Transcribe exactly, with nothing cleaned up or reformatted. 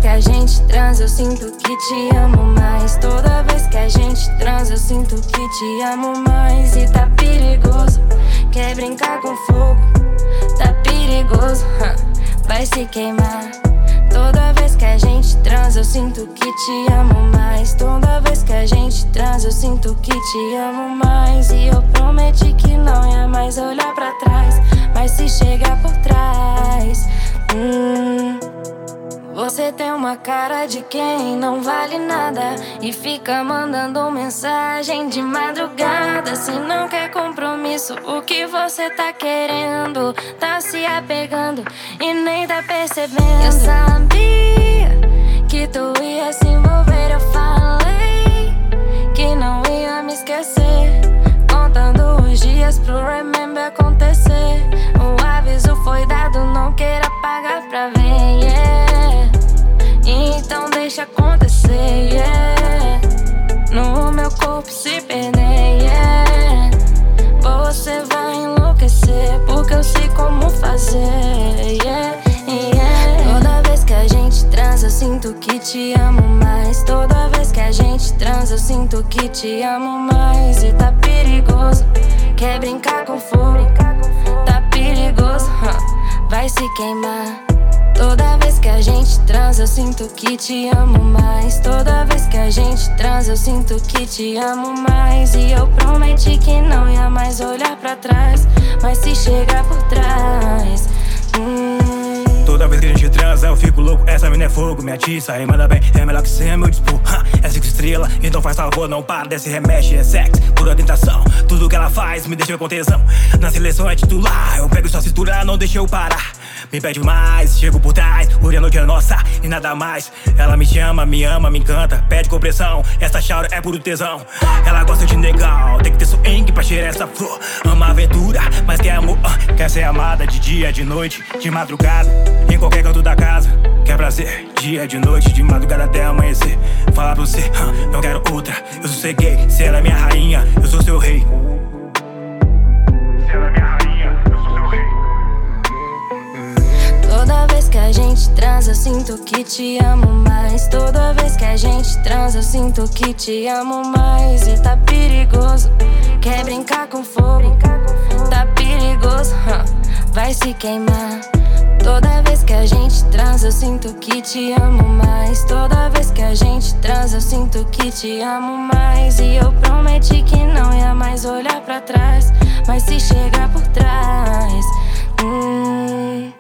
que a gente transa, eu sinto que te amo mais. Toda vez que a gente transa, eu sinto que te amo mais. E tá perigoso, quer brincar com fogo. Tá perigoso, vai se queimar. Toda vez que a gente transa, eu sinto que te amo mais. Toda vez que a gente transa, eu sinto que te amo mais. E eu prometi que não ia mais olhar pra trás, mas se chegar por trás, hum, você tem uma cara de quem não vale nada e fica mandando mensagem de madrugada. Se não quer compromisso, o que você tá querendo? Tá se apegando e nem tá percebendo. Eu sabia que tu ia se envolver, eu falei que não ia me esquecer. Contando os dias pro remember acontecer. O aviso foi dado, não queira pagar pra ver, yeah. Então deixa acontecer, yeah. No meu corpo se perder, yeah. Você vai enlouquecer, porque eu sei como fazer, yeah, yeah. Toda vez que a gente transa, eu sinto que te amo mais. Toda vez que a gente transa, eu sinto que te amo mais. E tá perigoso, quer brincar com fogo. Tá perigoso, vai se queimar. Toda vez que a gente transa, eu sinto que te amo mais. Toda vez que a gente transa, eu sinto que te amo mais. E eu prometi que não ia mais olhar pra trás, mas se chegar por trás, hum. Toda vez que a gente transa, eu fico louco. Essa mina é fogo, me atiça e manda bem. É melhor que ser meu dispo, é cinco estrelas. Então faz favor, não para desse remexe. É sexo, pura tentação. Tudo que ela faz me deixa com tesão. Na seleção é titular, eu pego sua cintura, não deixa eu parar. Me pede mais, chego por trás. Hoje a noite é nossa e nada mais. Ela me chama, me ama, me encanta. Pede compressão, essa chaura é puro tesão. Ela gosta de negão, tem que ter swing pra cheirar essa flor. Ama aventura, mas quer amor, uh, quer ser amada de dia, de noite, de madrugada, em qualquer canto da casa. Quer prazer, dia, de noite, de madrugada até amanhecer. Falar pra você, uh, não quero outra. Eu sosseguei, se ela é minha rainha, eu sou seu rei. Se ela é minha rainha, eu sou seu rei. Toda vez que a gente transa, eu sinto que te amo mais. Toda vez que a gente transa, eu sinto que te amo mais. E tá perigoso, quer brincar com fogo. Tá perigoso, vai se queimar. Toda vez que a gente transa, eu sinto que te amo mais. Toda vez que a gente transa, eu sinto que te amo mais. E eu prometi que não ia mais olhar pra trás, mas se chegar por trás, hum.